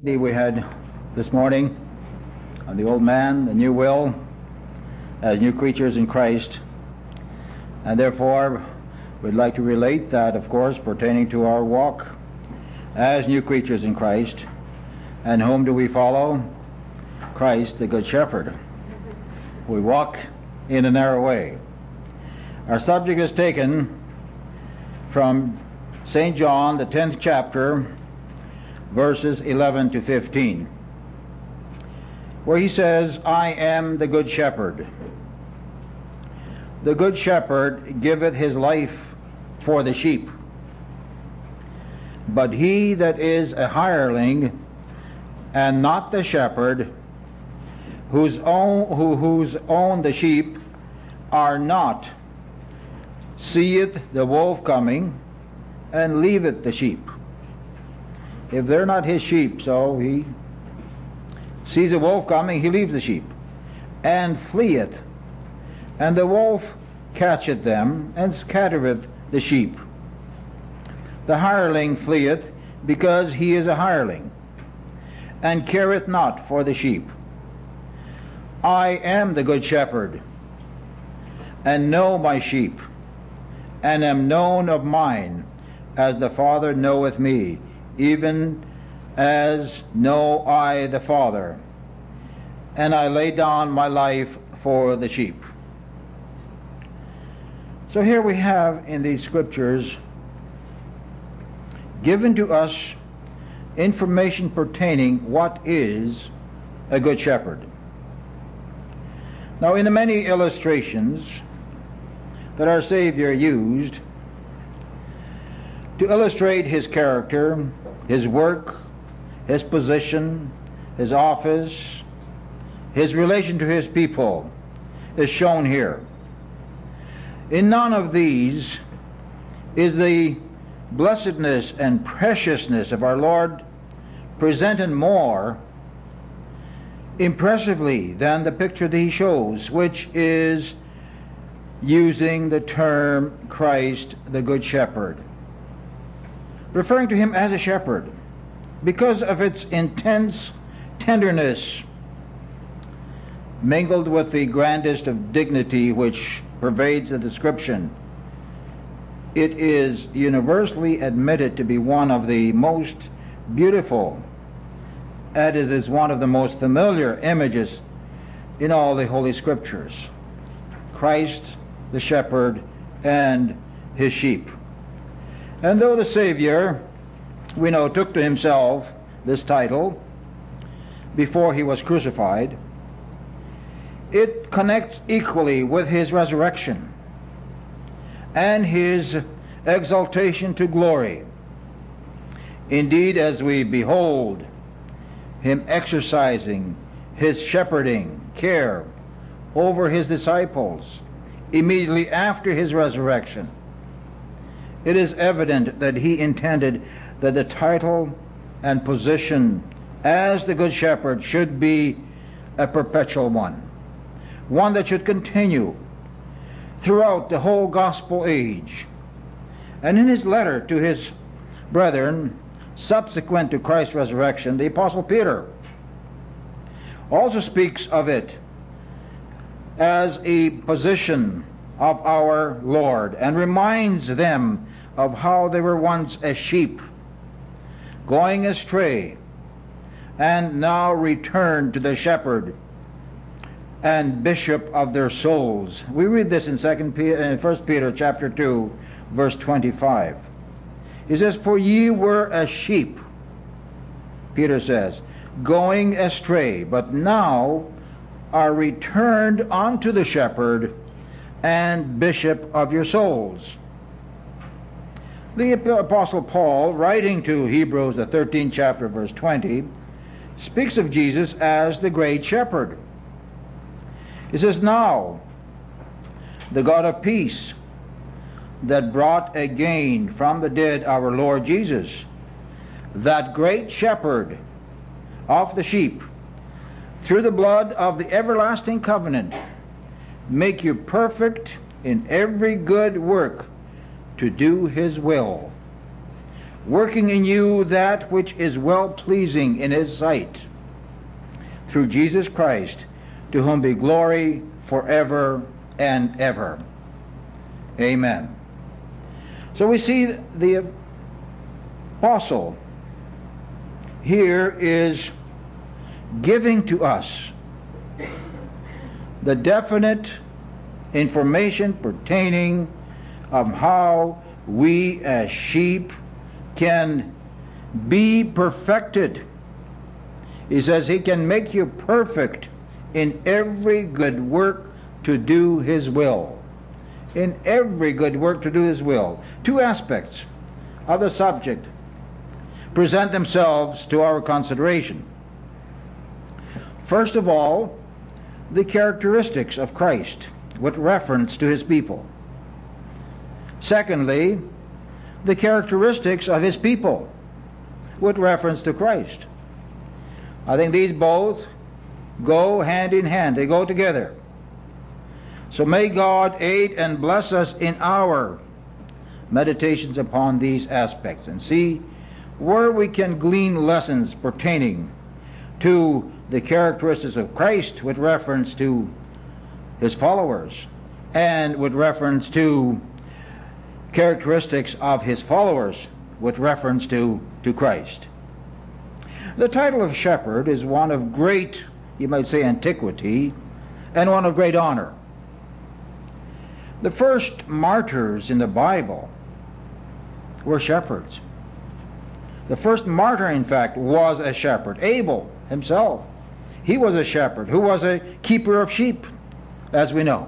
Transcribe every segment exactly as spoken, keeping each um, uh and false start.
We had this morning on the old man, the new will, as new creatures in Christ, and therefore we'd like to relate that, of course, pertaining to our walk as new creatures in Christ. And whom do we follow? Christ, the Good Shepherd. We walk in a narrow way. Our subject is taken from Saint John, the tenth chapter, verses eleven to fifteen, where he says, I am the good shepherd. The good shepherd giveth his life for the sheep. But he that is a hireling, and not the shepherd, whose own, who, whose own the sheep are not, seeth the wolf coming, and leaveth the sheep. If they're not his sheep, so he sees a wolf coming, he leaves the sheep, and fleeth. And the wolf catcheth them, and scattereth the sheep. The hireling fleeth, because he is a hireling, and careth not for the sheep. I am the good shepherd, and know my sheep, and am known of mine, as the Father knoweth me, even as know I the Father, and I lay down my life for the sheep. So here we have in these scriptures given to us information pertaining what is a good shepherd. Now, in the many illustrations that our Savior used to illustrate his character, his work, his position, his office, his relation to his people, is shown here. In none of these is the blessedness and preciousness of our Lord presented more impressively than the picture that he shows, which is using the term Christ the Good Shepherd, referring to him as a shepherd because of its intense tenderness mingled with the grandest of dignity which pervades the description. It is universally admitted to be one of the most beautiful, and it is one of the most familiar images in all the Holy Scriptures. Christ the shepherd and his sheep. And though the Savior, we know, took to himself this title before he was crucified, it connects equally with his resurrection and his exaltation to glory. Indeed, as we behold him exercising his shepherding care over his disciples immediately after his resurrection, it is evident that he intended that the title and position as the Good Shepherd should be a perpetual one, one that should continue throughout the whole gospel age. And in his letter to his brethren subsequent to Christ's resurrection, the Apostle Peter also speaks of it as a position of our Lord and reminds them of how they were once as sheep going astray and now returned to the shepherd and bishop of their souls. We read this in Second Peter, in First Peter chapter two, verse twenty-five. He says, "For ye were as sheep," Peter says, "going astray, but now are returned unto the shepherd and bishop of your souls." The Apostle Paul, writing to Hebrews, the thirteenth chapter, verse twenty, speaks of Jesus as the great shepherd. He says, "Now the God of peace, that brought again from the dead our Lord Jesus, that great shepherd of the sheep, through the blood of the everlasting covenant, make you perfect in every good work to do his will, working in you that which is well-pleasing in his sight, through Jesus Christ, to whom be glory forever and ever. Amen. So we see the apostle here is giving to us the definite information pertaining of how we as sheep can be perfected. He says he can make you perfect in every good work to do his will. In every good work to do his will. Two aspects of the subject present themselves to our consideration. First of all, the characteristics of Christ with reference to his people. Secondly, the characteristics of his people with reference to Christ. I think these both go hand in hand. They go together. So may God aid and bless us in our meditations upon these aspects and see where we can glean lessons pertaining to the characteristics of Christ with reference to his followers and with reference to characteristics of his followers with reference to, to Christ. The title of shepherd is one of great, you might say, antiquity and one of great honor. The first martyrs in the Bible were shepherds. The first martyr, in fact, was a shepherd. Abel himself, he was a shepherd who was a keeper of sheep, as we know.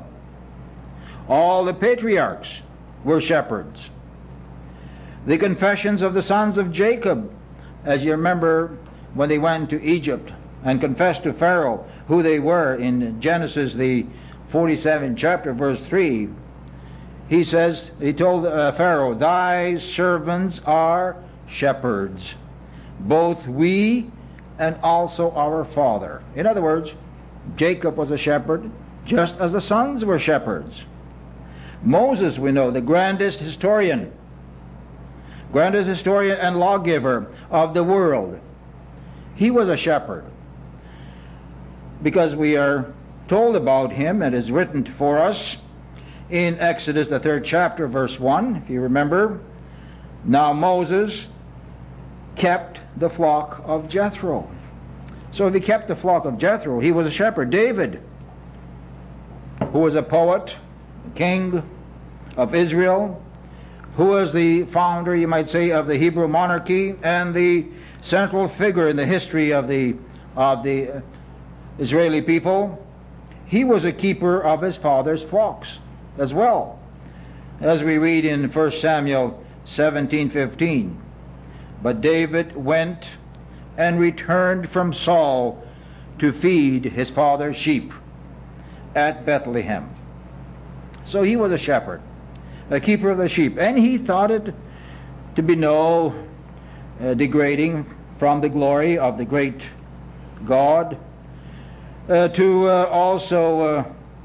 All the patriarchs were shepherds. The confessions of the sons of Jacob, as you remember when they went to Egypt and confessed to Pharaoh who they were in Genesis the forty-seventh chapter, verse three, he says, he told uh, Pharaoh, thy servants are shepherds, both we and also our father. In other words, Jacob was a shepherd, just as the sons were shepherds. Moses, we know, the grandest historian, grandest historian and lawgiver of the world, he was a shepherd. Because we are told about him, and it is written for us in Exodus, the third chapter, verse one, if you remember. Now Moses kept the flock of Jethro. So if he kept the flock of Jethro, he was a shepherd. David, who was a poet, king of Israel, who was the founder, you might say, of the Hebrew monarchy and the central figure in the history of the of the Israeli people, he was a keeper of his father's flocks as well, as we read in First Samuel seventeen fifteen. But David went and returned from Saul to feed his father's sheep at Bethlehem. So he was a shepherd, a keeper of the sheep, and he thought it to be no uh, degrading from the glory of the great God uh, to uh, also uh,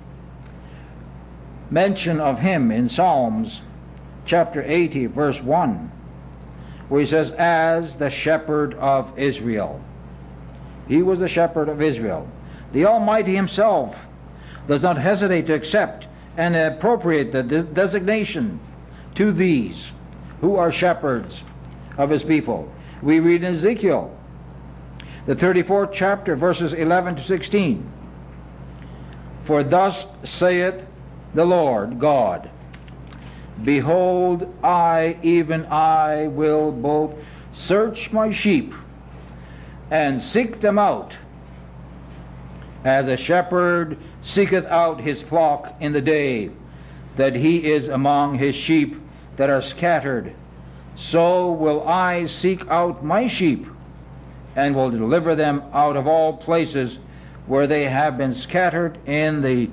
mention of him in Psalms chapter eighty, verse one, where he says, as the shepherd of Israel. He was the shepherd of Israel. The Almighty himself does not hesitate to accept and appropriate the de- designation to these who are shepherds of his people. We read in Ezekiel, the thirty-fourth chapter, verses eleven to sixteen. For thus saith the Lord God, behold, I, even I, will both search my sheep and seek them out, as a shepherd seeketh out his flock in the day that he is among his sheep that are scattered. So will I seek out my sheep, and will deliver them out of all places where they have been scattered in the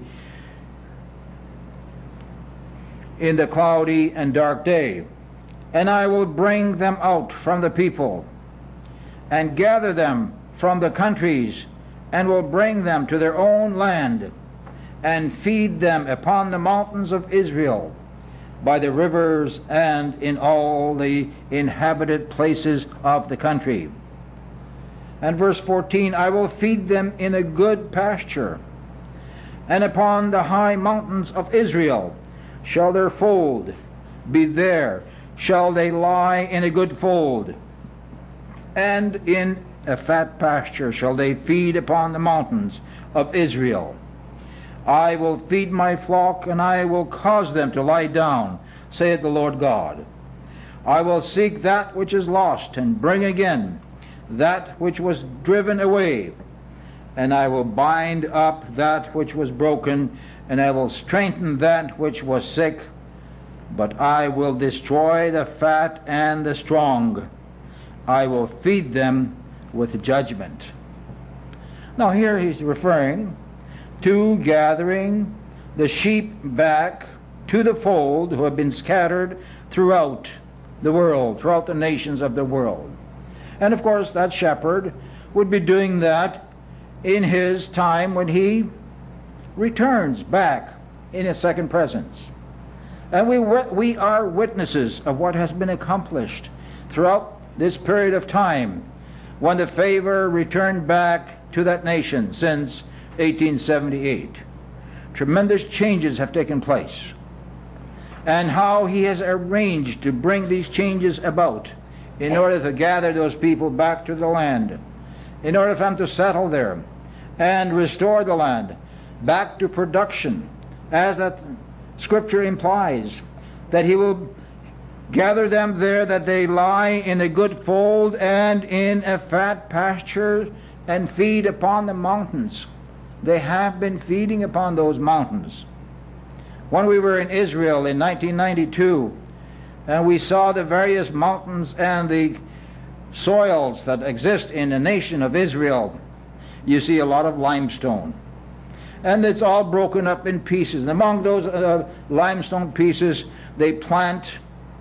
in the cloudy and dark day. And I will bring them out from the people, and gather them from the countries, and will bring them to their own land, and feed them upon the mountains of Israel, by the rivers and in all the inhabited places of the country. And verse fourteen, I will feed them in a good pasture, and upon the high mountains of Israel shall their fold be. There shall they lie in a good fold, and in a fat pasture shall they feed upon the mountains of Israel. I will feed my flock, and I will cause them to lie down, saith the Lord God. I will seek that which is lost, and bring again that which was driven away, and I will bind up that which was broken, and I will strengthen that which was sick, but I will destroy the fat and the strong. I will feed them with judgment. Now here he's referring to gathering the sheep back to the fold who have been scattered throughout the world, throughout the nations of the world. And of course that shepherd would be doing that in his time when he returns back in his second presence. And we, we are witnesses of what has been accomplished throughout this period of time when the favor returned back to that nation since eighteen seventy-eight. Tremendous changes have taken place. And how he has arranged to bring these changes about in order to gather those people back to the land, in order for them to settle there and restore the land back to production, as that scripture implies, that he will gather them there, that they lie in a good fold and in a fat pasture, and feed upon the mountains. They have been feeding upon those mountains. When we were in Israel in nineteen ninety-two, and we saw the various mountains and the soils that exist in the nation of Israel, you see a lot of limestone. And it's all broken up in pieces. And among those uh, limestone pieces, they plant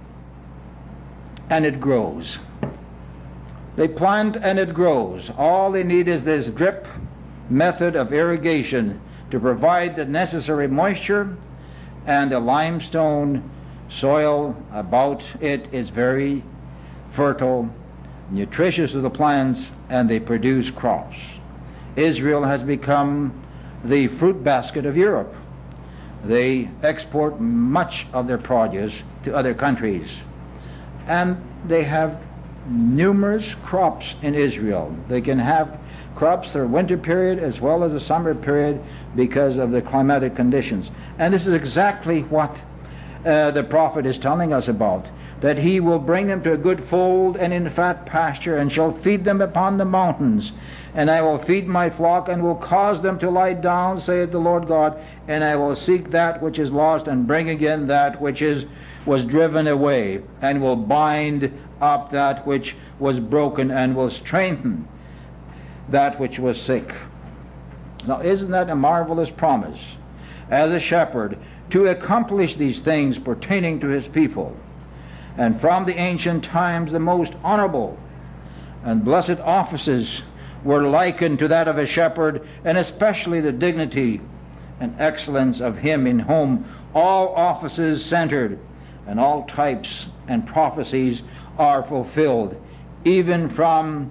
and it grows. They plant and it grows. All they need is this drip method of irrigation to provide the necessary moisture, and the limestone soil about it is very fertile, nutritious to the plants, and they produce crops. Israel has become the fruit basket of Europe. They export much of their produce to other countries, and they have numerous crops in Israel. They can have crops for winter period as well as the summer period because of the climatic conditions. And this is exactly what uh, the prophet is telling us about, that he will bring them to a good fold and in fat pasture, and shall feed them upon the mountains. And I will feed my flock, and will cause them to lie down, saith the Lord God, and I will seek that which is lost, and bring again that which is was driven away, and will bind up that which was broken, and will strengthen that which was sick. Now, isn't that a marvelous promise? As a shepherd, to accomplish these things pertaining to his people. And from the ancient times, the most honorable and blessed offices were likened to that of a shepherd, and especially the dignity and excellence of him in whom all offices centered, and all types and prophecies are fulfilled, even from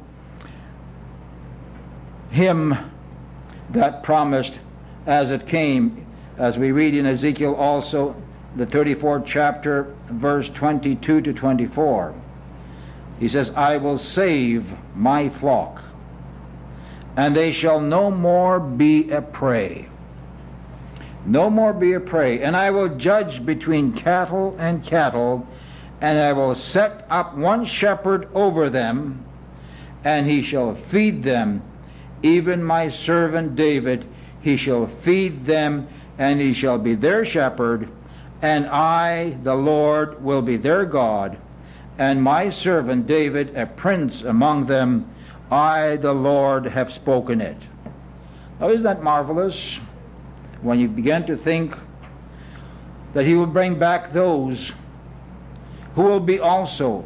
him that promised as it came, as we read in Ezekiel also, the thirty-fourth chapter, verse twenty-two to twenty-four. He says, I will save my flock, and they shall no more be a prey. No more be a prey. And I will judge between cattle and cattle, and I will set up one shepherd over them, and he shall feed them, even my servant David. He shall feed them, and he shall be their shepherd, and I, the Lord, will be their God, and my servant David a prince among them. I, the Lord, have spoken it. Now, isn't that marvelous? When you begin to think that he will bring back those who will be also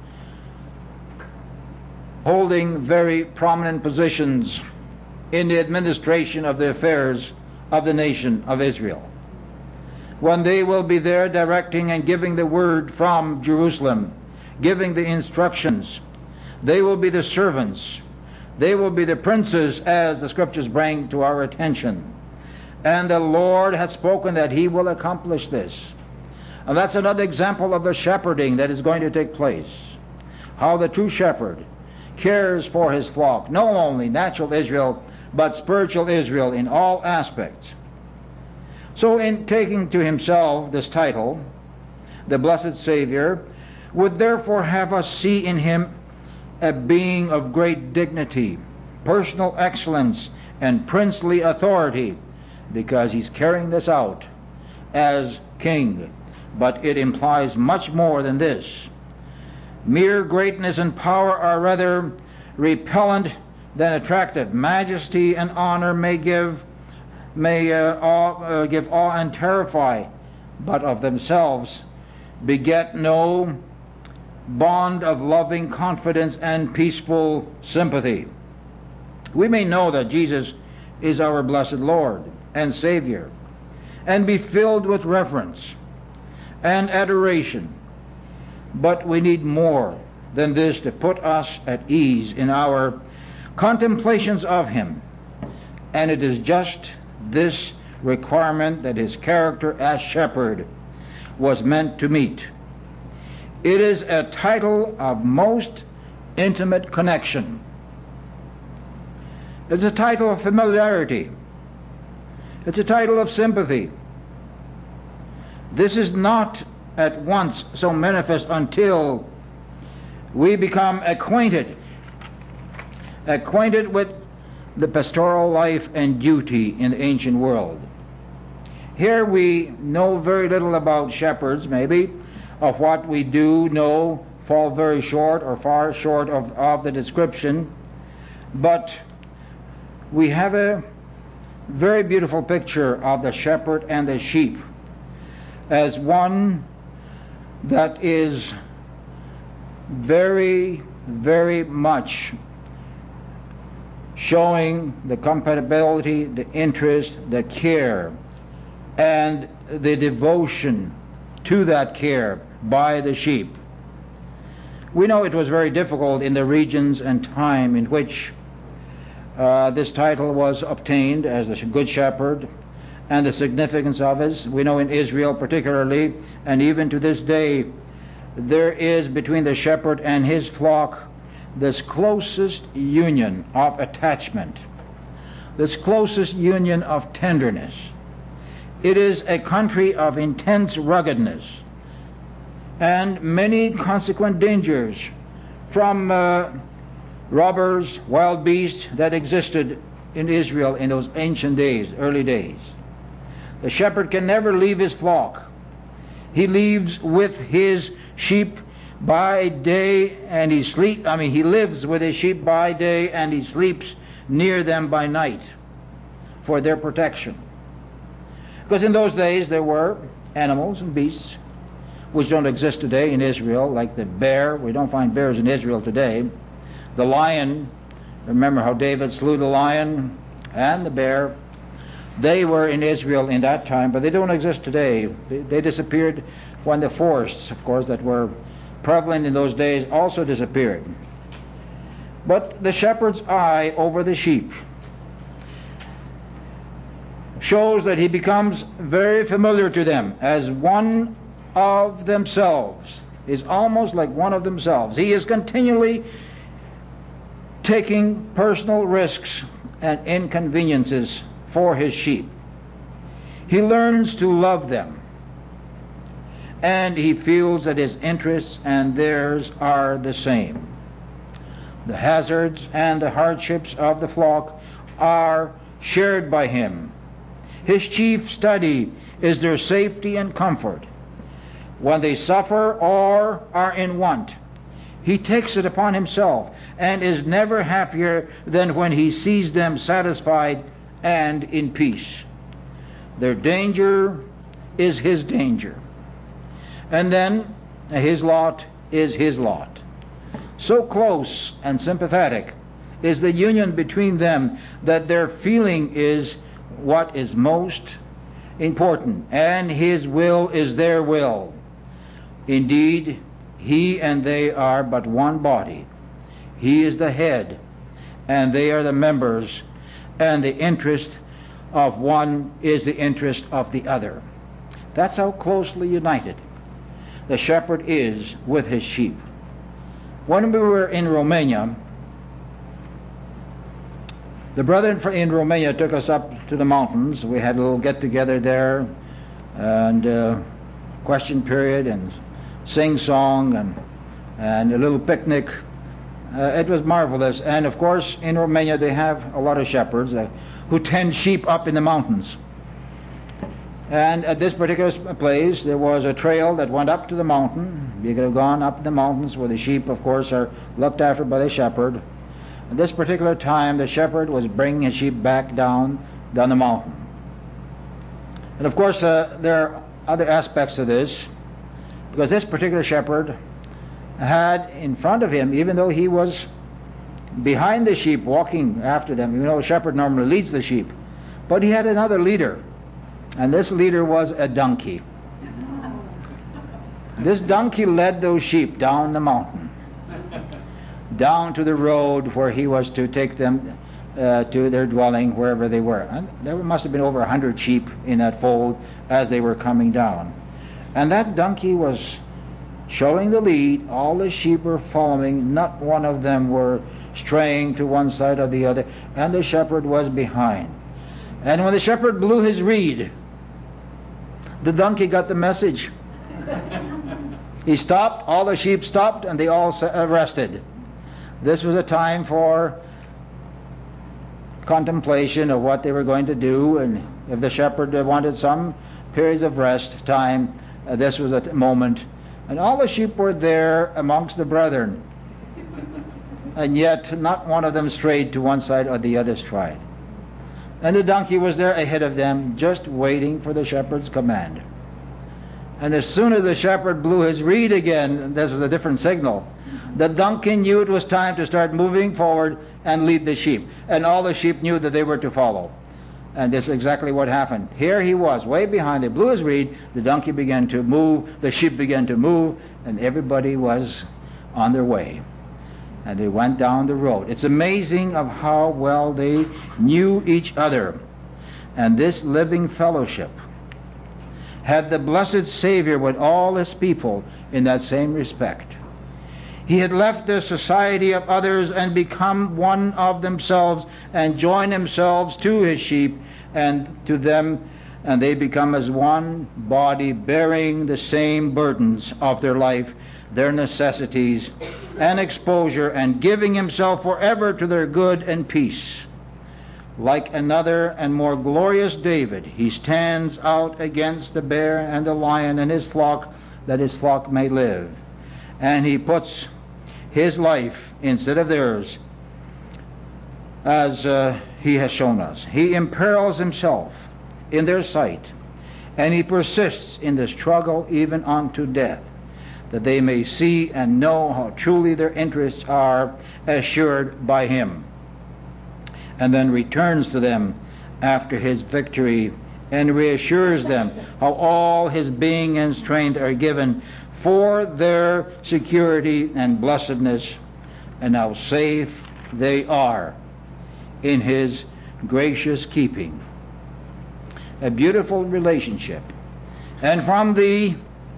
holding very prominent positions in the administration of the affairs of the nation of Israel. when they will be there directing and giving the word from Jerusalem, giving the instructions. They will be the servants. They will be the princes, as the scriptures bring to our attention. And the Lord has spoken that he will accomplish this. And that's another example of the shepherding that is going to take place. How the true shepherd cares for his flock, not only natural Israel, but spiritual Israel in all aspects. So in taking to himself this title, the blessed Savior would therefore have us see in him a being of great dignity, personal excellence, and princely authority, because he's carrying this out as king. But it implies much more than this. Mere greatness and power are rather repellent than attractive. Majesty and honor may give may uh, awe, uh, give awe and terrify, but of themselves beget no bond of loving confidence and peaceful sympathy. We may know that Jesus is our blessed Lord and Savior, and be filled with reverence and adoration, but we need more than this to put us at ease in our contemplations of him. And it is just this requirement that his character as shepherd was meant to meet. It is a title of most intimate connection. It's a title of familiarity. It's a title of sympathy. This is not at once so manifest until we become acquainted, acquainted with the pastoral life and duty in the ancient world. Here we know very little about shepherds, maybe. Of what we do know fall very short or far short of, of the description. But we have a very beautiful picture of the shepherd and the sheep as one that is very, very much showing the compatibility, the interest, the care, and the devotion to that care by the sheep. We know it was very difficult in the regions and time in which uh, this title was obtained as the Good Shepherd, and the significance of it. We know in Israel particularly, and even to this day, there is between the shepherd and his flock this closest union of attachment, this closest union of tenderness. It is a country of intense ruggedness and many consequent dangers from uh, robbers, wild beasts that existed in Israel in those ancient days, early days. The shepherd can never leave his flock. He leaves with his sheep by day and he sleep I mean he lives with his sheep by day and he sleeps near them by night for their protection. Because in those days there were animals and beasts which don't exist today in Israel, like the bear. We don't find bears in Israel today. The lion, remember how David slew the lion and the bear. They were in Israel in that time, but they don't exist today. They, they disappeared when the forests, of course, that were prevalent in those days also disappeared. But the shepherd's eye over the sheep shows that he becomes very familiar to them as one of themselves. Is almost like one of themselves. He is continually taking personal risks and inconveniences for his sheep. He learns to love them, and he feels that his interests and theirs are the same. The hazards and the hardships of the flock are shared by him. His chief study is their safety and comfort. When they suffer or are in want, he takes it upon himself and is never happier than when he sees them satisfied and in peace. Their danger is his danger, and then his lot is his lot. So close and sympathetic is the union between them that their feeling is what is most important, and his will is their will. Indeed, he and they are but one body. He is the head, and they are the members, and the interest of one is the interest of the other. That's how closely united the shepherd is with his sheep. When we were in Romania, the brethren in Romania took us up to the mountains. We had a little get-together there, and uh, question period, and sing-song, and, and a little picnic. Uh, it was marvelous. And of course, in Romania they have a lot of shepherds uh, who tend sheep up in the mountains. And at this particular place, there was a trail that went up to the mountain. You could have gone up the mountains where the sheep, of course, are looked after by the shepherd. At this particular time, the shepherd was bringing his sheep back down, down the mountain. And of course, uh, there are other aspects to this, because this particular shepherd had in front of him, even though he was behind the sheep walking after them, you know, a shepherd normally leads the sheep, but he had another leader, and this leader was a donkey. This donkey led those sheep down the mountain, down to the road where he was to take them uh, to their dwelling, wherever they were. And there must have been over a hundred sheep in that fold as they were coming down. And that donkey was showing the lead. All the sheep were following. Not one of them were straying to one side or the other. And the shepherd was behind. And when the shepherd blew his reed, the donkey got the message. He stopped, all the sheep stopped, and they all rested. This was a time for contemplation of what they were going to do, and if the shepherd wanted some periods of rest time, uh, this was a moment. And all the sheep were there amongst the brethren, and yet not one of them strayed to one side or the other side. And the donkey was there ahead of them, just waiting for the shepherd's command. And as soon as the shepherd blew his reed again, this was a different signal, the donkey knew it was time to start moving forward and lead the sheep. And all the sheep knew that they were to follow. And this is exactly what happened. Here he was, way behind. They blew his reed, the donkey began to move, the sheep began to move, and everybody was on their way. And they went down the road. It's amazing of how well they knew each other. And this living fellowship had the blessed Savior with all his people in that same respect. He had left the society of others and become one of themselves and joined themselves to his sheep and to them, and they become as one body, bearing the same burdens of their life, their necessities and exposure, and giving himself forever to their good and peace. Like another and more glorious David, he stands out against the bear and the lion and his flock, that his flock may live. And he puts his life instead of theirs, as uh, he has shown us. He imperils himself in their sight, and he persists in the struggle even unto death, that they may see and know how truly their interests are assured by him, and then returns to them after his victory and reassures them how all his being and strength are given for their security and blessedness, and how safe they are in his gracious keeping. A beautiful relationship. And from the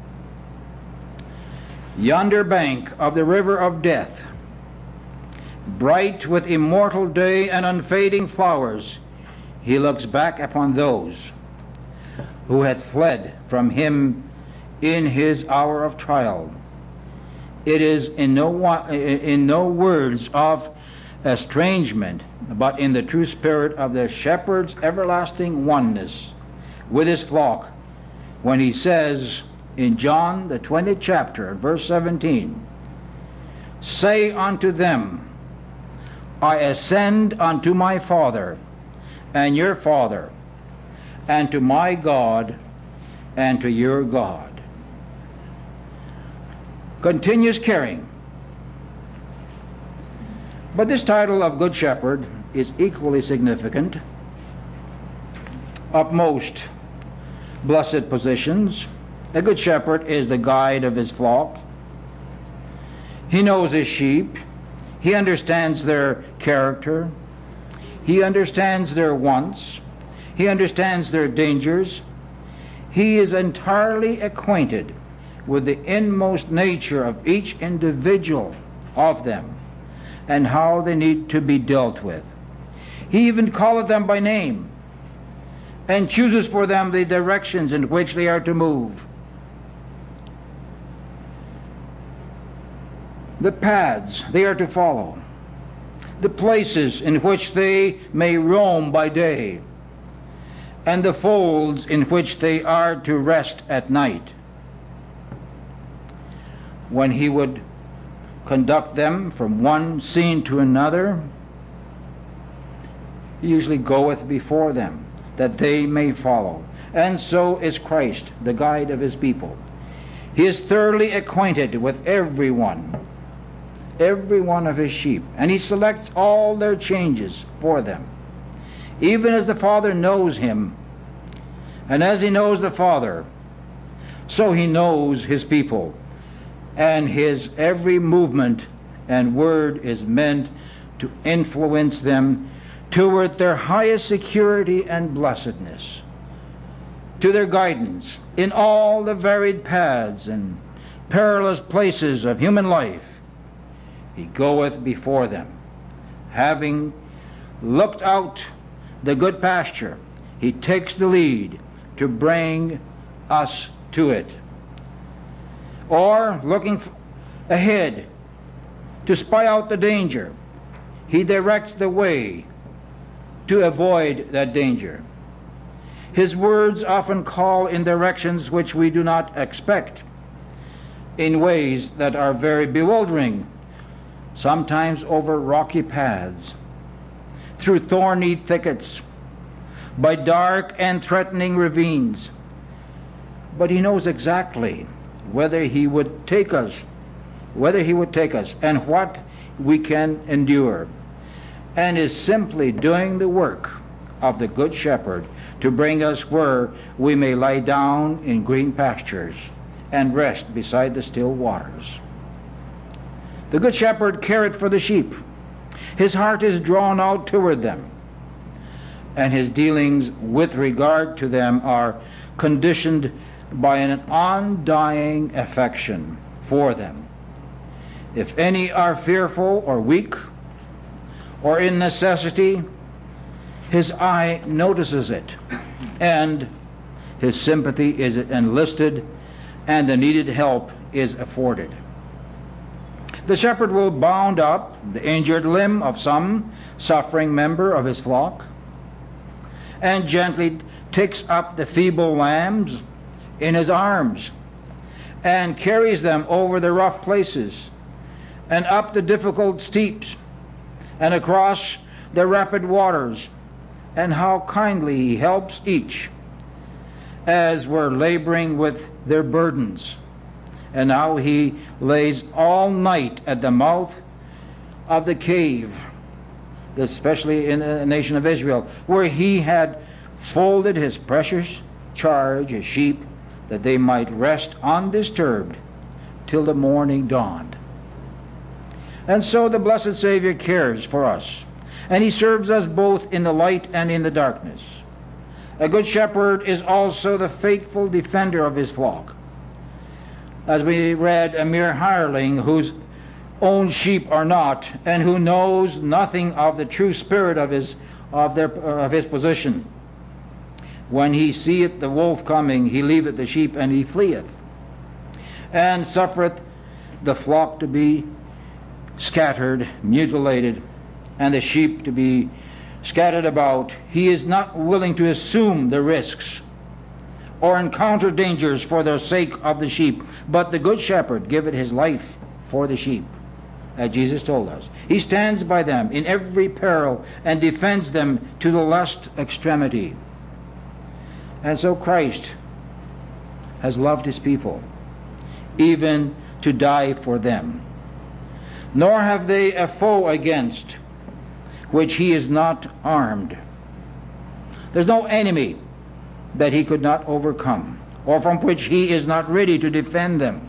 yonder bank of the river of death, bright with immortal day and unfading flowers, he looks back upon those who had fled from him in his hour of trial. It is in no, in no words of estrangement, but in the true spirit of the shepherd's everlasting oneness with his flock, when he says in John the twentieth chapter, verse seventeen, "Say unto them, I ascend unto my Father and your Father, and to my God and to your God." Continues caring. But this title of Good Shepherd is equally significant. Upmost blessed positions. A good shepherd is the guide of his flock. He knows his sheep. He understands their character. He understands their wants. He understands their dangers. He is entirely acquainted with the inmost nature of each individual of them and how they need to be dealt with. He even calleth them by name and chooses for them the directions in which they are to move. The paths they are to follow, the places in which they may roam by day, and the folds in which they are to rest at night. When he would conduct them from one scene to another, he usually goeth before them, that they may follow. And so is Christ, the guide of his people. He is thoroughly acquainted with everyone, every one of his sheep, and he selects all their changes for them, even as the Father knows him. And as he knows the Father, so he knows his people, and his every movement and word is meant to influence them toward their highest security and blessedness, to their guidance in all the varied paths and perilous places of human life. He goeth before them, having looked out the good pasture. He takes the lead to bring us to it. Or, looking f- ahead to spy out the danger, he directs the way to avoid that danger. His words often call in directions which we do not expect, in ways that are very bewildering, sometimes over rocky paths, through thorny thickets, by dark and threatening ravines. But he knows exactly whether he would take us, whether he would take us, and what we can endure, and is simply doing the work of the Good Shepherd to bring us where we may lie down in green pastures and rest beside the still waters. The Good Shepherd careth for the sheep. His heart is drawn out toward them, and his dealings with regard to them are conditioned by an undying affection for them. If any are fearful or weak or in necessity, his eye notices it, and his sympathy is enlisted, and the needed help is afforded. The shepherd will bound up the injured limb of some suffering member of his flock, and gently takes up the feeble lambs in his arms, and carries them over the rough places, and up the difficult steeps, and across the rapid waters, and how kindly he helps each as we're laboring with their burdens, and how he lays all night at the mouth of the cave, especially in the nation of Israel, where he had folded his precious charge, his sheep, that they might rest undisturbed till the morning dawned. And so the blessed Savior cares for us, and he serves us both in the light and in the darkness. A good shepherd is also the faithful defender of his flock. As we read, a mere hireling whose own sheep are not, and who knows nothing of the true spirit of his of their of his position. When he seeth the wolf coming, he leaveth the sheep, and he fleeth, and suffereth the flock to be scattered, mutilated, and the sheep to be scattered about. He is not willing to assume the risks or encounter dangers for the sake of the sheep, but the good shepherd giveth his life for the sheep, as Jesus told us. He stands by them in every peril and defends them to the last extremity. And so Christ has loved his people, even to die for them. Nor have they a foe against which he is not armed. There's no enemy that he could not overcome, or from which he is not ready to defend them.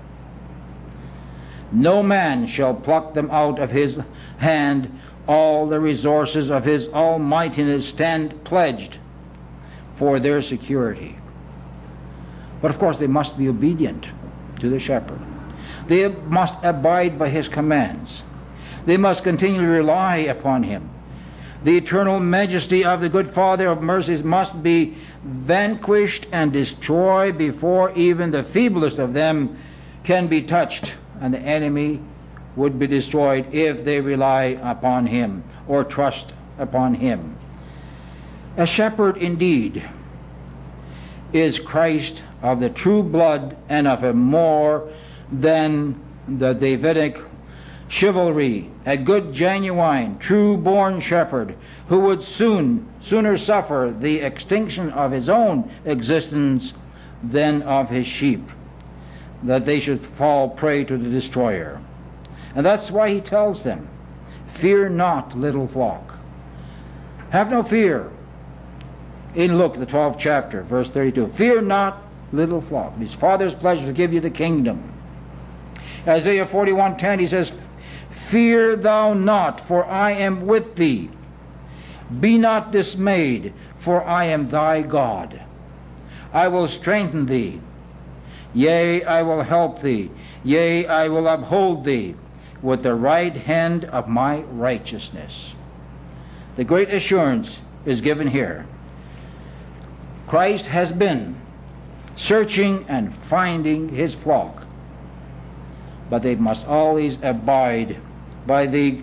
No man shall pluck them out of his hand. All the resources of his almightiness stand pledged for their security. But of course they must be obedient to the shepherd. They must abide by his commands. They must continually rely upon him. The eternal majesty of the good Father of mercies must be vanquished and destroyed before even the feeblest of them can be touched, and the enemy would be destroyed if they rely upon him or trust upon him. A shepherd indeed is Christ of the true blood and of a more than the Davidic chivalry, a good, genuine, true-born shepherd who would soon sooner suffer the extinction of his own existence than of his sheep, that they should fall prey to the destroyer. And that's why he tells them, fear not, little flock. Have no fear. In Luke, the twelfth chapter, verse thirty-two, fear not, little flock. It is Father's pleasure to give you the kingdom. Isaiah forty-one ten, he says, fear thou not, for I am with thee. Be not dismayed, for I am thy God. I will strengthen thee. Yea, I will help thee. Yea, I will uphold thee with the right hand of my righteousness. The great assurance is given here. Christ has been searching and finding his flock, but they must always abide by the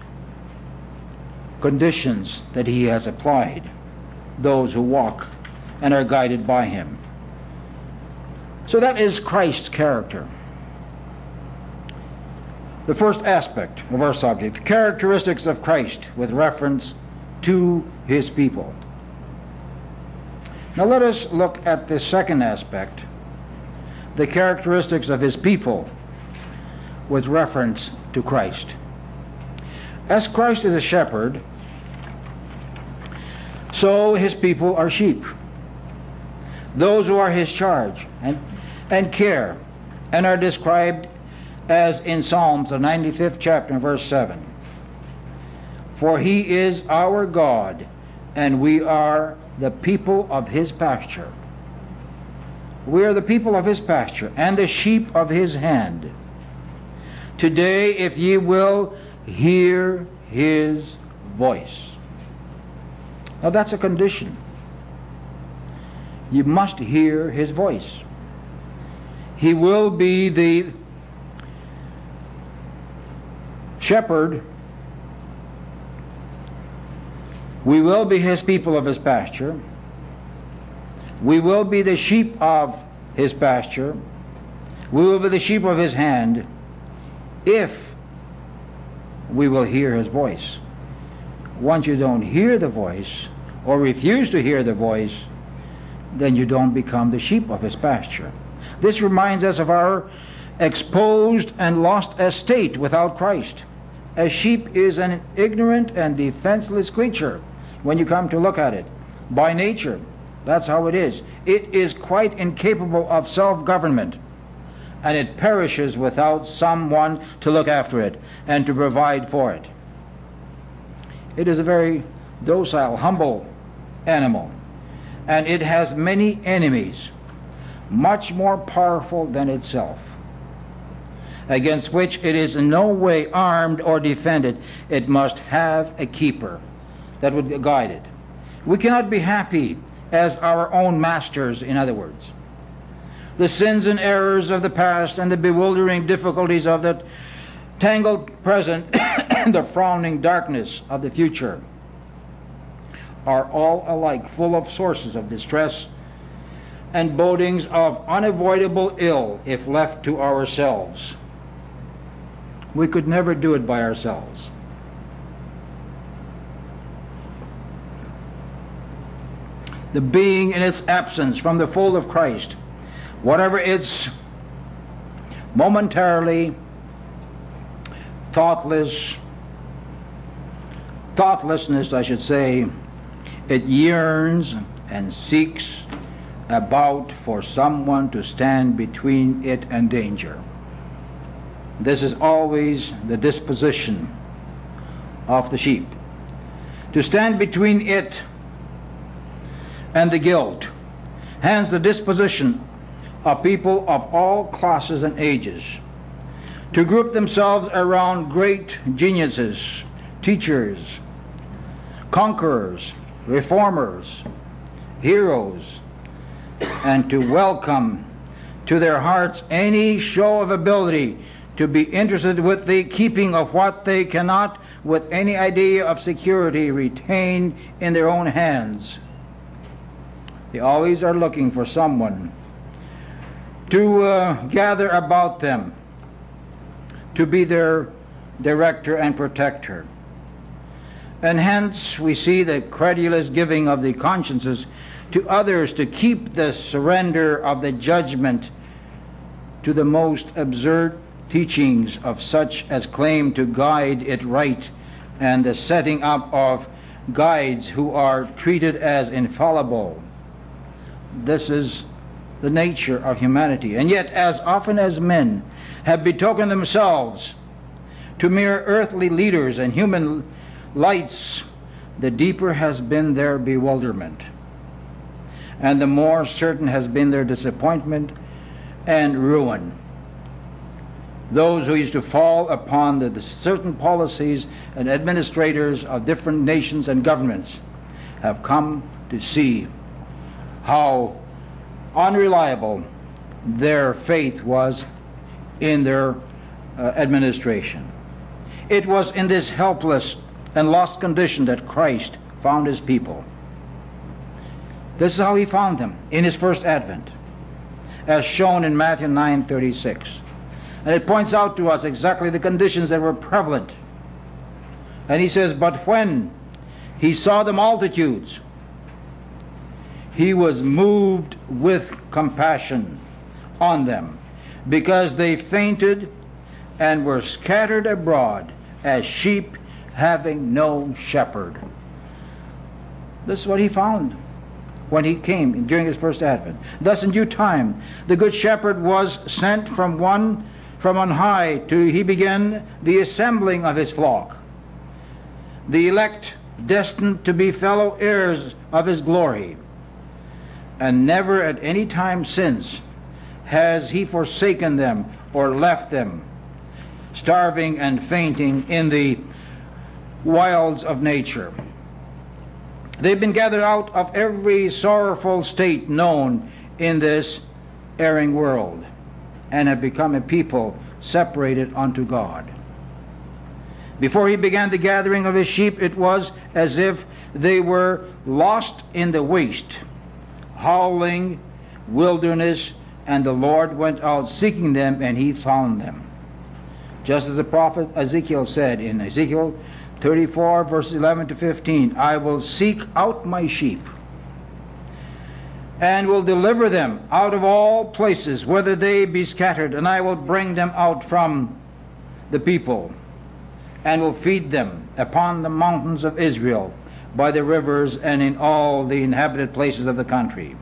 conditions that he has applied, those who walk and are guided by him. So that is Christ's character. The first aspect of our subject, characteristics of Christ with reference to his people. Now let us look at the second aspect, the characteristics of his people with reference to Christ. As Christ is a shepherd, so his people are sheep. Those who are his charge and, and care, and are described as in Psalms, the ninety-fifth chapter, verse seven. For he is our God, and we are the people of his pasture. We are the people of his pasture, and the sheep of his hand. Today, if ye will hear his voice. Now that's a condition. You must hear his voice. He will be the shepherd. We will be his people of his pasture. We will be the sheep of his pasture. We will be the sheep of his hand if we will hear his voice. Once you don't hear the voice or refuse to hear the voice, then you don't become the sheep of his pasture. This reminds us of our exposed and lost estate without Christ. A sheep is an ignorant and defenseless creature when you come to look at it. By nature, that's how it is. It is quite incapable of self-government, and it perishes without someone to look after it and to provide for it. It is a very docile, humble animal, and it has many enemies, much more powerful than itself, against which it is in no way armed or defended. It must have a keeper that would guide it. We cannot be happy as our own masters, in other words. The sins and errors of the past and the bewildering difficulties of the tangled present and the frowning darkness of the future are all alike full of sources of distress and bodings of unavoidable ill if left to ourselves. We could never do it by ourselves. The being in its absence from the fold of Christ, whatever its momentarily thoughtless, thoughtlessness, I should say, it yearns and seeks about for someone to stand between it and danger. This is always the disposition of the sheep, to stand between it and the guilt. Hence the disposition of people of all classes and ages, to group themselves around great geniuses, teachers, conquerors, reformers, heroes, and to welcome to their hearts any show of ability to be interested with the keeping of what they cannot, with any idea of security, retain in their own hands. They always are looking for someone to uh, gather about them, to be their director and protector. And hence we see the credulous giving of the consciences to others to keep the surrender of the judgment to the most absurd teachings of such as claim to guide it right, and the setting up of guides who are treated as infallible. This is the nature of humanity. And yet, as often as men have betokened themselves to mere earthly leaders and human lights, the deeper has been their bewilderment, and the more certain has been their disappointment and ruin. Those who used to fall upon the, the certain policies and administrators of different nations and governments have come to see how unreliable their faith was in their uh, administration. It was in this helpless and lost condition that Christ found his people. This is how he found them in his first advent, as shown in Matthew nine thirty-six. And it points out to us exactly the conditions that were prevalent. And he says, "But when he saw the multitudes, he was moved with compassion on them, because they fainted and were scattered abroad as sheep having no shepherd." This is what he found when he came during his first advent. "Thus in due time the good shepherd was sent from one from on high, to he began the assembling of his flock, the elect destined to be fellow heirs of his glory. And never at any time since has he forsaken them or left them, starving and fainting in the wilds of nature. They've been gathered out of every sorrowful state known in this erring world, and have become a people separated unto God. Before he began the gathering of his sheep, it was as if they were lost in the waste, howling wilderness, and the Lord went out seeking them, and he found them. Just as the prophet Ezekiel said in Ezekiel thirty-four, verses eleven to fifteen, "I will seek out my sheep, and will deliver them out of all places, whether they be scattered, and I will bring them out from the people, and will feed them upon the mountains of Israel, by the rivers, and in all the inhabited places of the country.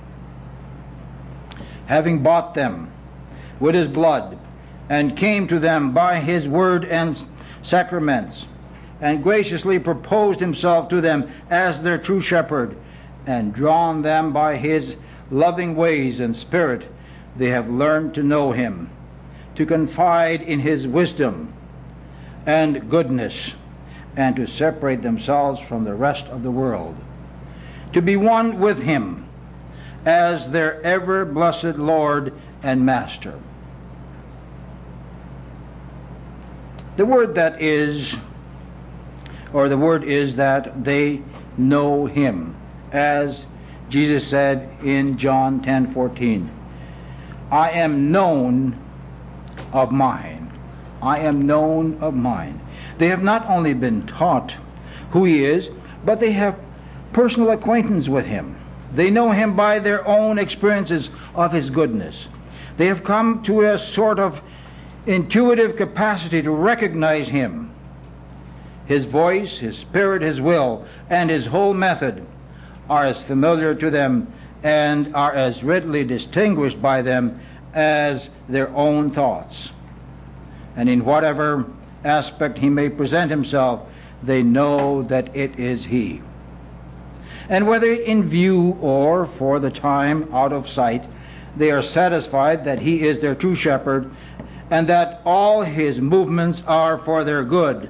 Having bought them with his blood, and came to them by his word and sacraments, and graciously proposed himself to them as their true shepherd, and drawn them by his loving ways and spirit, they have learned to know him, to confide in his wisdom and goodness, and to separate themselves from the rest of the world, to be one with him as their ever blessed Lord and Master." The word that is, or the word is that they know him, as Jesus said in John ten fourteen, "I am known of mine." I am known of mine. They have not only been taught who he is, but they have personal acquaintance with him. They know him by their own experiences of his goodness. They have come to a sort of intuitive capacity to recognize him. His voice, his spirit, his will, and his whole method are as familiar to them and are as readily distinguished by them as their own thoughts. And in whatever aspect he may present himself, they know that it is he. And whether in view or for the time out of sight, they are satisfied that he is their true shepherd, and that all his movements are for their good.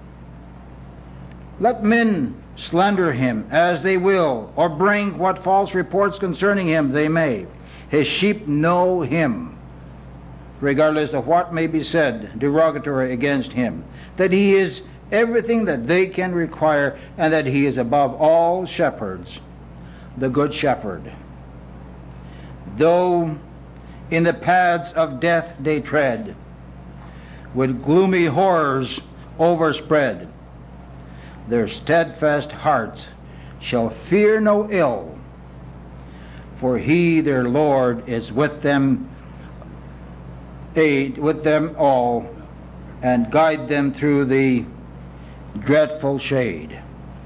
Let men slander him as they will, or bring what false reports concerning him they may. His sheep know him, regardless of what may be said derogatory against him, that he is everything that they can require, and that he is above all shepherds, the good shepherd. Though in the paths of death they tread, with gloomy horrors overspread, their steadfast hearts shall fear no ill, for he, their Lord, is with them, aid with them all, and guide them through the dreadful shade.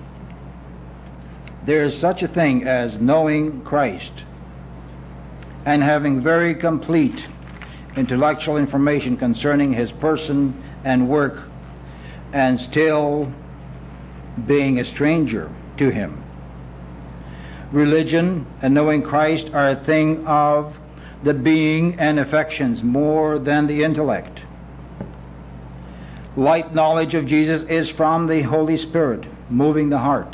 There is such a thing as knowing Christ and having very complete intellectual information concerning his person and work, and still being a stranger to him. Religion and knowing Christ are a thing of the being and affections more than the intellect. Light knowledge of Jesus is from the Holy Spirit, moving the heart,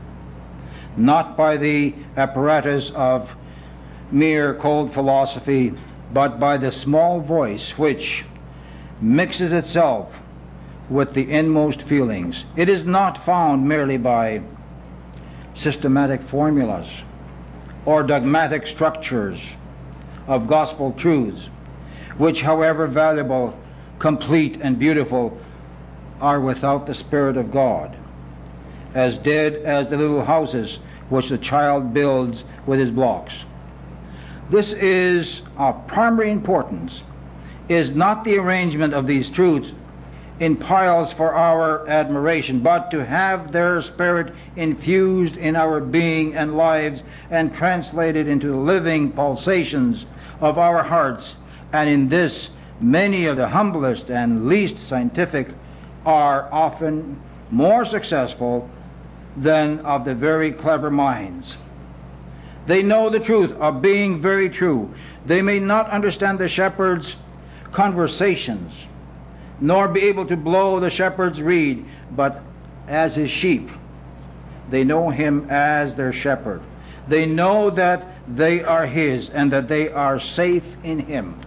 not by the apparatus of mere cold philosophy, but by the small voice which mixes itself with the inmost feelings. It is not found merely by systematic formulas or dogmatic structures of gospel truths, which, however valuable, complete, and beautiful, are without the Spirit of God, as dead as the little houses which the child builds with his blocks. This is of primary importance, is not the arrangement of these truths in piles for our admiration, but to have their spirit infused in our being and lives and translated into the living pulsations of our hearts. And in this, many of the humblest and least scientific are often more successful than of the very clever minds. They know the truth of being very true. They may not understand the shepherd's conversations, nor be able to blow the shepherd's reed, but as his sheep, they know him as their shepherd. They know that they are his, and that they are safe in him.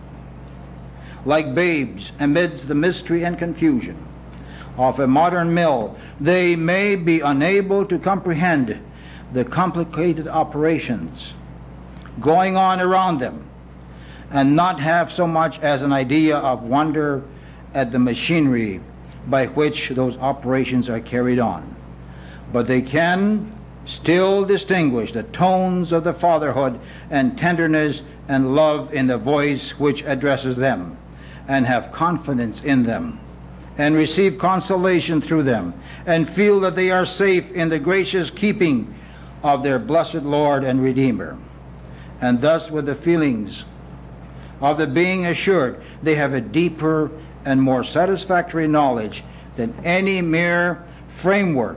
Like babes amidst the mystery and confusion of a modern mill, they may be unable to comprehend the complicated operations going on around them, and not have so much as an idea of wonder at the machinery by which those operations are carried on. But they can still distinguish the tones of the fatherhood and tenderness and love in the voice which addresses them, and have confidence in them, and receive consolation through them, and feel that they are safe in the gracious keeping of their blessed Lord and Redeemer. And thus, with the feelings of the being assured, they have a deeper and more satisfactory knowledge than any mere framework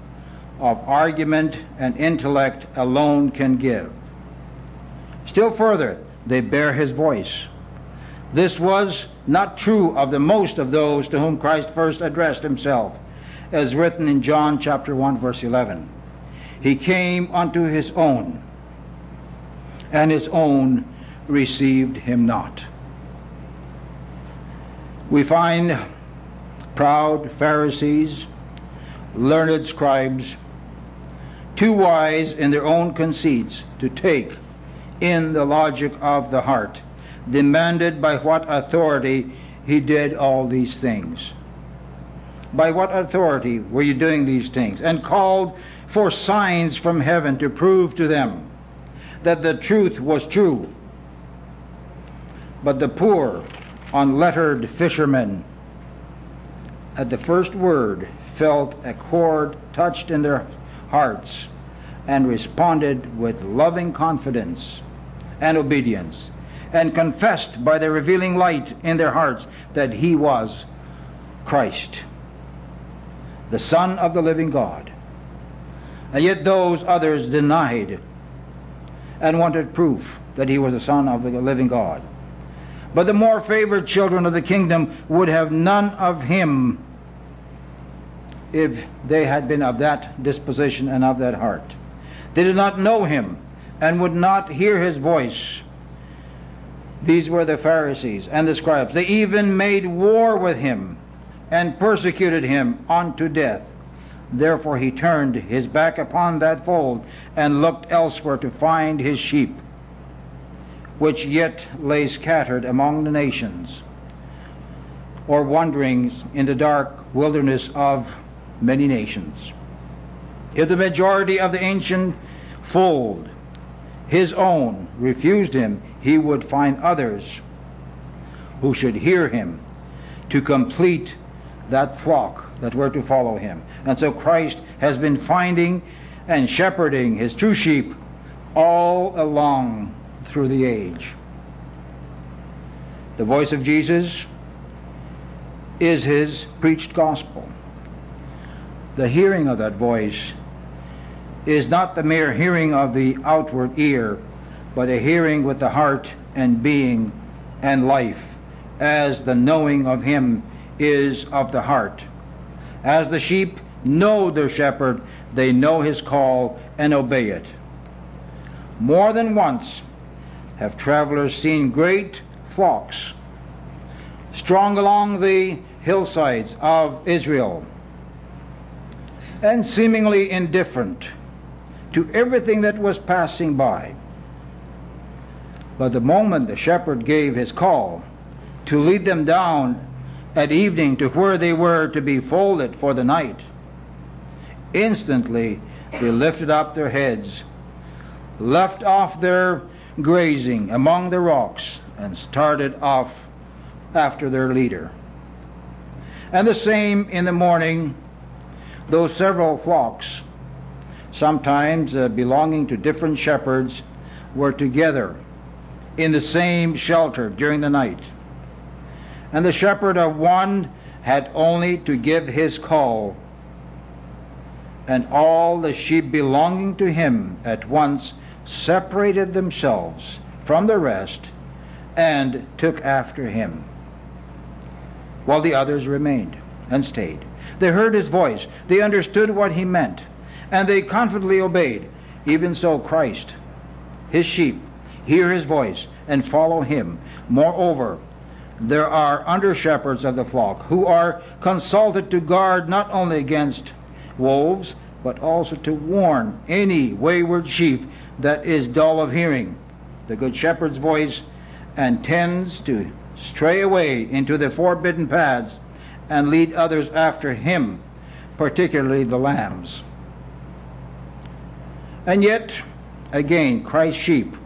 of argument and intellect alone can give. Still further, they bear his voice. This was not true of the most of those to whom Christ first addressed himself, as written in John chapter one, verse eleven. He came unto his own, and his own received him not. We find proud Pharisees, learned scribes, too wise in their own conceits to take in the logic of the heart, demanded by what authority he did all these things. By what authority were you doing these things? And called for signs from heaven to prove to them that the truth was true. But the poor, unlettered fishermen, at the first word, felt a chord touched in their hearts, and responded with loving confidence and obedience, and confessed by the revealing light in their hearts that he was Christ, the Son of the living God. And yet those others denied and wanted proof that he was the Son of the living God. But the more favored children of the kingdom would have none of him if they had been of that disposition and of that heart. They did not know him and would not hear his voice. These were the Pharisees and the scribes. They even made war with him and persecuted him unto death. Therefore he turned his back upon that fold and looked elsewhere to find his sheep, which yet lay scattered among the nations, or wandering in the dark wilderness of many nations. If the majority of the ancient fold, his own, refused him, he would find others who should hear him to complete that flock that were to follow him. And so Christ has been finding and shepherding his true sheep all along through the age. The voice of Jesus is his preached gospel. The hearing of that voice is not the mere hearing of the outward ear, but a hearing with the heart and being and life, as the knowing of him is of the heart. As the sheep know their shepherd, they know his call and obey it. More than once have travelers seen great flocks strung along the hillsides of Israel and seemingly indifferent to everything that was passing by. But the moment the shepherd gave his call to lead them down at evening to where they were to be folded for the night, instantly they lifted up their heads, left off their grazing among the rocks, and started off after their leader. And the same in the morning, though several flocks, sometimes uh, belonging to different shepherds, were together in the same shelter during the night. And the shepherd of one had only to give his call, and all the sheep belonging to him at once separated themselves from the rest and took after him, while the others remained and stayed. They heard his voice, they understood what he meant, and they confidently obeyed. Even so Christ, his sheep, hear his voice and follow him. Moreover, there are under-shepherds of the flock who are consulted to guard not only against wolves, but also to warn any wayward sheep that is dull of hearing the good shepherd's voice and tends to stray away into the forbidden paths and lead others after him, particularly the lambs. And yet, again, Christ's sheep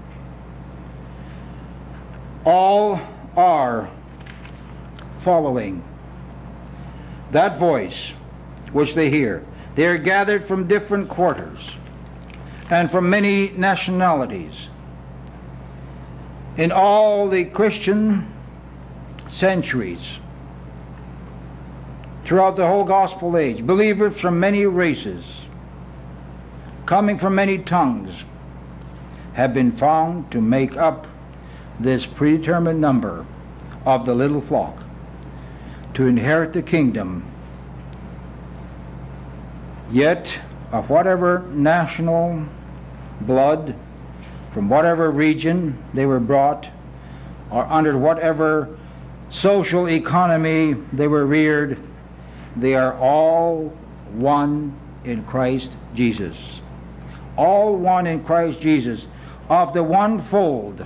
all are following that voice which they hear. They are gathered from different quarters and from many nationalities. In all the Christian centuries, throughout the whole gospel age, believers from many races, coming from many tongues, have been found to make up this predetermined number of the little flock to inherit the kingdom. Yet, of whatever national blood, from whatever region they were brought, or under whatever social economy they were reared, they are all one in Christ Jesus. All one in Christ Jesus, of the one fold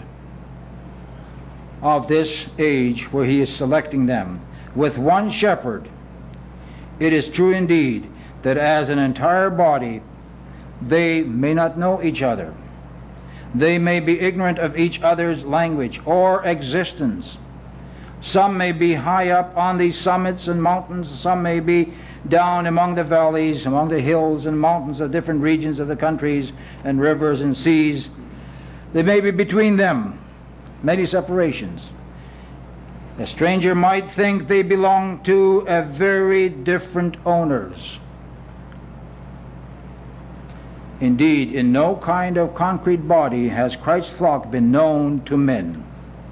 of this age where he is selecting them, with one shepherd. It is true indeed that as an entire body they may not know each other. They may be ignorant of each other's language or existence. Some may be high up on these summits and mountains, some may be down among the valleys, among the hills and mountains of different regions of the countries and rivers and seas. There may be between them many separations. A stranger might think they belong to a very different owners. Indeed, in no kind of concrete body has Christ's flock been known to men.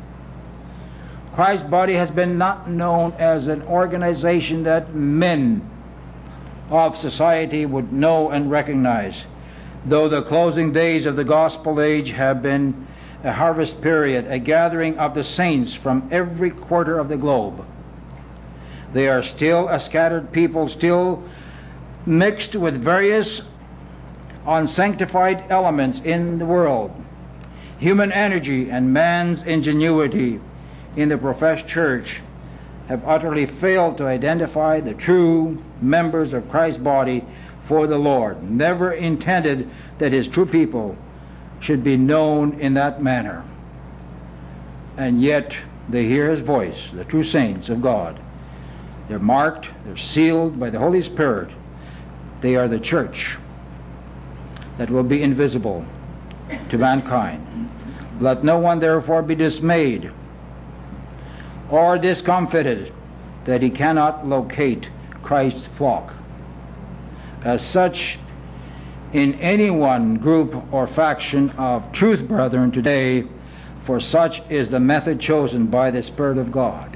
Christ's body has been not known as an organization that men of society would know and recognize, though the closing days of the gospel age have been a harvest period, a gathering of the saints from every quarter of the globe. They are still a scattered people, still mixed with various unsanctified elements in the world. Human energy and man's ingenuity in the professed church have utterly failed to identify the true members of Christ's body for the Lord, never intended that his true people should be known in that manner. And yet they hear his voice, the true saints of God. They're marked, they're sealed by the Holy Spirit. They are the church that will be invisible to mankind. Let no one therefore be dismayed or discomfited that he cannot locate Christ's flock. As such, in any one group or faction of truth brethren today, for such is the method chosen by the Spirit of God,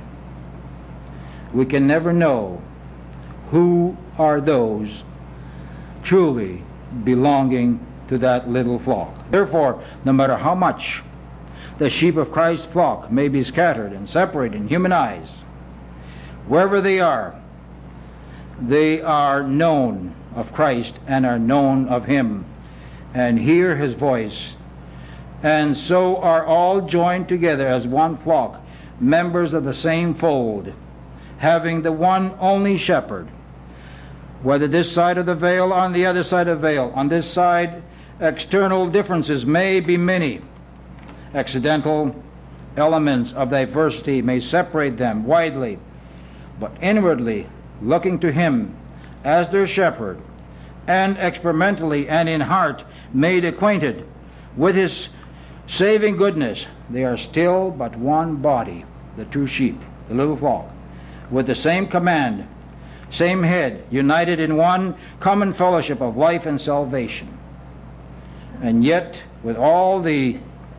we can never know who are those truly belonging to that little flock. Therefore, no matter how much the sheep of Christ's flock may be scattered and separated in human eyes, wherever they are, they are known of Christ and are known of him and hear his voice, and so are all joined together as one flock, members of the same fold, having the one only shepherd. Whether this side of the veil or on the other side of the veil, on this side external differences may be many. Accidental elements of diversity may separate them widely, but inwardly looking to him as their shepherd, and experimentally and in heart made acquainted with his saving goodness, they are still but one body, the true sheep, the little flock, with the same command, same head, united in one common fellowship of life and salvation. And yet, with all the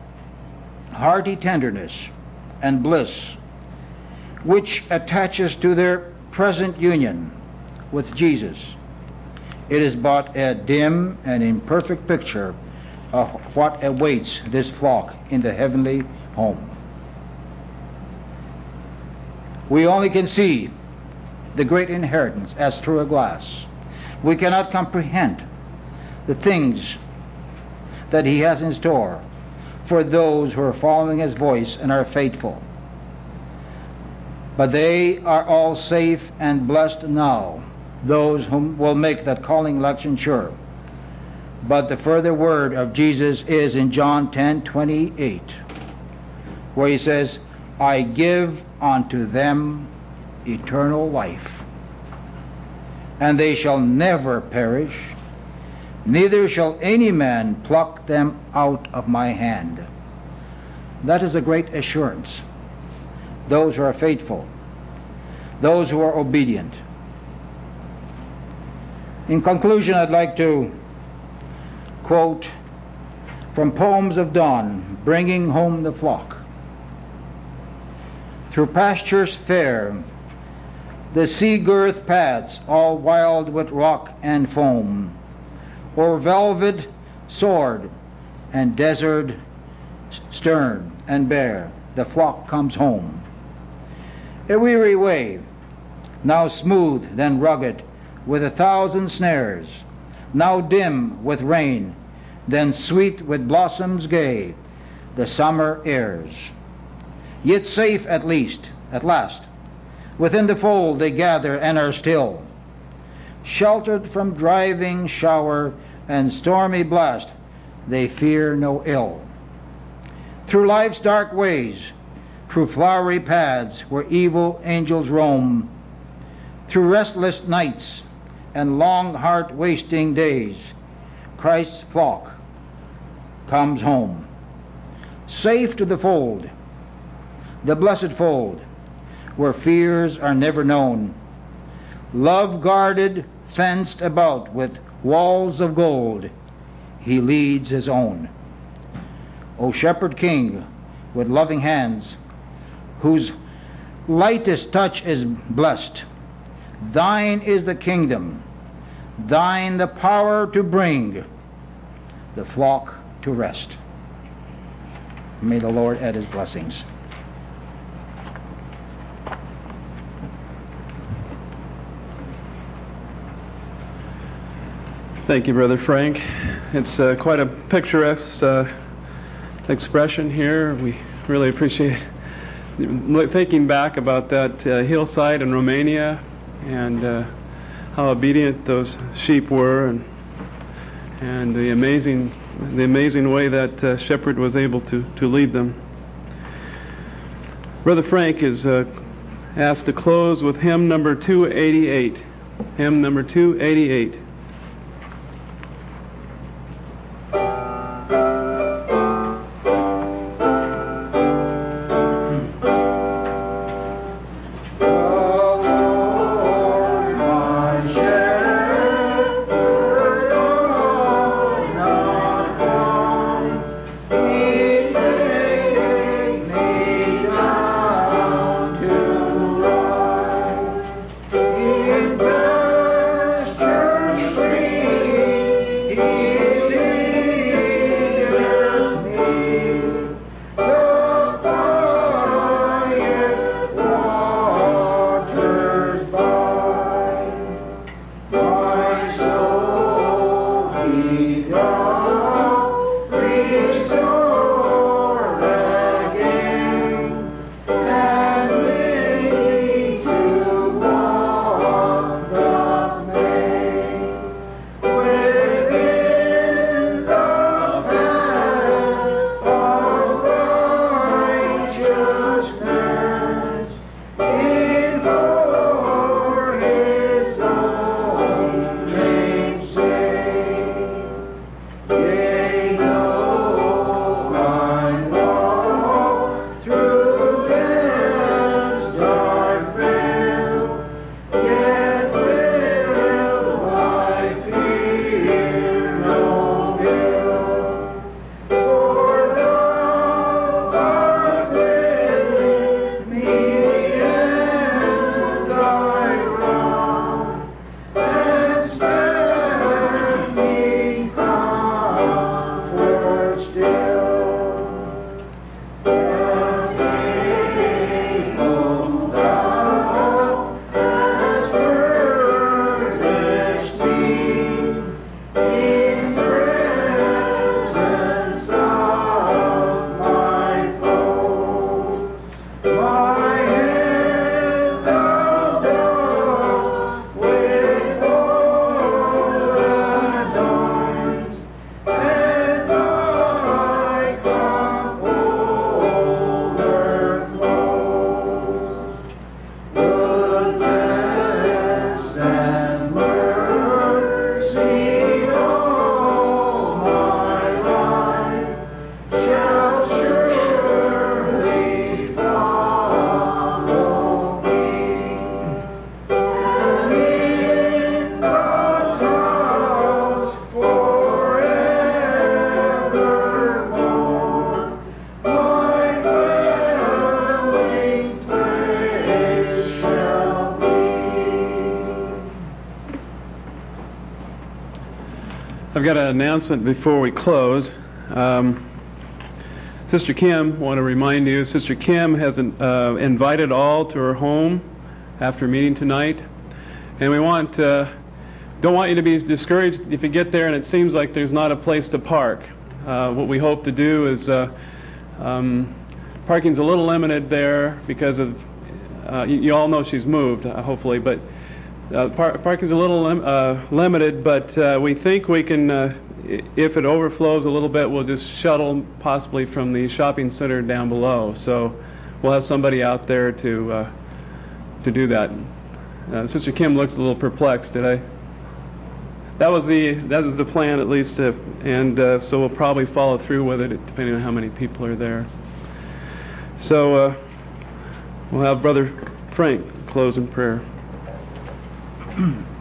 hearty tenderness and bliss which attaches to their present union with Jesus, it is but a dim and imperfect picture of what awaits this flock in the heavenly home. We only can see the great inheritance as through a glass. We cannot comprehend the things that he has in store for those who are following his voice and are faithful. But they are all safe and blessed now, those whom will make that calling election sure. But the further word of Jesus is in John ten twenty-eight, where he says, I give unto them eternal life, and they shall never perish, neither shall any man pluck them out of my hand. That is a great assurance. Those who are faithful, those who are obedient. In conclusion, I'd like to quote from Poems of Dawn, Bringing Home the Flock. Through pastures fair, the sea-girth paths, all wild with rock and foam, o'er velvet sword and desert stern and bare, the flock comes home. A weary way, now smooth, then rugged, with a thousand snares, now dim with rain, then sweet with blossoms gay, the summer airs. Yet safe at least, at last, within the fold they gather and are still, sheltered from driving shower and stormy blast, they fear no ill. Through life's dark ways, through flowery paths where evil angels roam, Through restless nights and long heart-wasting days, Christ's flock comes home, safe to the fold, the blessed fold, where fears are never known, love guarded, fenced about with walls of gold, he leads his own. O Shepherd King, with loving hands, whose lightest touch is blessed, thine is the kingdom, thine the power to bring the flock to rest. May the Lord add his blessings. Thank you, Brother Frank. It's uh, quite a picturesque uh, expression here. We really appreciate it. Thinking back about that uh, hillside in Romania and uh, how obedient those sheep were, and and the amazing the amazing way that uh, shepherd was able to, to lead them. Brother Frank is uh, asked to close with hymn number two eighty-eight. Hymn number two eighty-eight. I've got an announcement before we close. Um, Sister Kim, want to remind you, Sister Kim has uh, invited all to her home after meeting tonight, and we want uh, don't want you to be discouraged if you get there and it seems like there's not a place to park. Uh, what we hope to do is uh, um, parking's a little limited there because of uh, you, you all know she's moved, uh, hopefully, but Uh, par parking's a little lim uh, limited, but uh, we think we can, uh, if it overflows a little bit, we'll just shuttle possibly from the shopping center down below. So we'll have somebody out there to uh, to do that. Uh, Sister Kim looks a little perplexed. Did I? That was the that was the plan, at least, uh, and uh, so we'll probably follow through with it, depending on how many people are there. So uh, we'll have Brother Frank close in prayer.